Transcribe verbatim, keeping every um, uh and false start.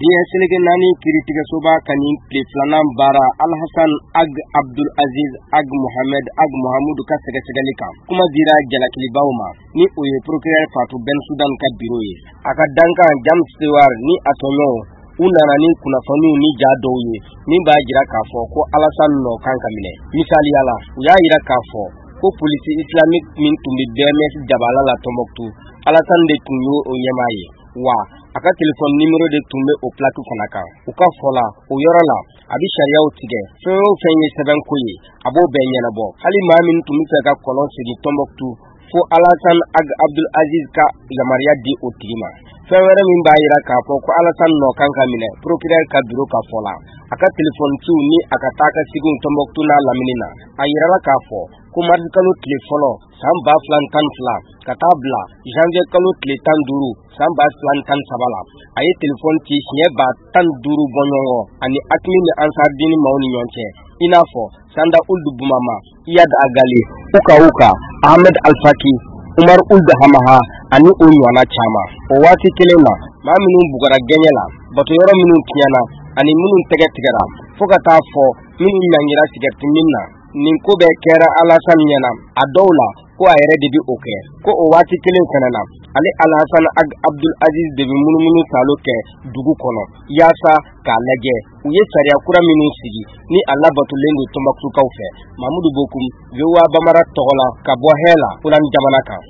Diɲɛ seleke naani kiiritigɛsoba kani tile filanan baara Alhasan Ag Abdul Aziz Ag Mohamed Ag Mohamudu ka sɛgɛsɛgɛli kan kuma dira jalakilibaw ma ni o ye procureur Fatou Bensouda ka biro ye a ka dankan James Sewar ni a tɔɲɔgɔnw u nana ni kunnafoniw ni ja dɔw ye min b'a jira k'a fɔ ko Alasan nɔ kan ka minɛ misaliyala u y'a jira k'a fɔ ko polisi islamique min tun bɛ B M S Jabala la Tombouctou Alasan de tun y'o o ɲɛmaa ye wa a ka téléphone numéro de tun bɛ o plaque fana kan u ka fɔ la o yɔrɔ la a bi sariyaw tigɛ fɛn o fɛn ye sɛbɛnko ye a b'o bɛɛ ɲɛnabɔ hali maa min tun bɛ fɛ ka kɔlɔn sigi Tombouctou fo Alasan Ag Abdul Aziz ka yamaruya di o tigi ma fɛn wɛrɛ min b'a jira k'a fɔ ko Alasan nɔ kan ka minɛ procureur ka bureau ka fɔ la a ka téléphone ciw ni a ka taa ka seginw Tombouctou n'a lamini na a yirala k'a fɔ ko mars kalo tile fɔlɔ san ba fila tan fila ka taa bila janvier kalo tile tan duuru san ba fila tan saba la a ye téléphone ci siɲɛ ba tan duuru bɔɲɔgɔn ani Akili ni Ansardini maaw ni ɲɔgɔn cɛ i n'a fɔ Sanda Uldu Bumama Iyad Agali Uka Uka Ahmed Alfaki Umar Uldu Hamaha ani o ɲɔgɔnna caman o waati kelen na maa minnu bugara gɛɲɛ la bato yɔrɔ minnu tiɲɛna ani minnu tɛgɛ tigɛra fo ka taa fɔ minnu ɲangira sigɛriti min na nin ko bɛɛ kɛra Alasan ɲɛna a dɔw la ko a yɛrɛ de bi o kɛ ko o waati kelen fana na ale Alhasan Ag Abdul Aziz de bi munumunu talo kɛ dugu kɔnɔ yaasa k'a lajɛ u ye sariya kura minnu sigi ni a labatolen don Tombouctou kaw fɛ Mamudu Bokum V O A Bamara tɔgɔ la ka bɔ Hɛla Ulan jamana kan